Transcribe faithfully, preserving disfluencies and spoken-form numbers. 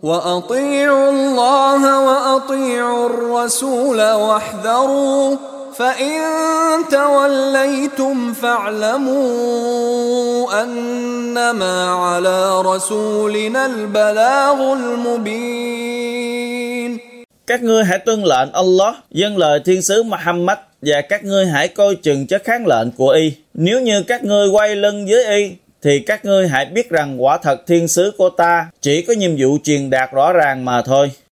وأطيعوا الله وأطيعوا الرسول واحذروا فإن توليتم فاعلموا أنما على رسولنا البلاغ المبين. Các ngươi hãy tuân lệnh Allah, vâng lời thiên sứ Muhammad, và các ngươi hãy coi chừng cho kháng lệnh của y. Nếu như các ngươi quay lưng với y, thì các ngươi hãy biết rằng quả thật thiên sứ của ta chỉ có nhiệm vụ truyền đạt rõ ràng mà thôi.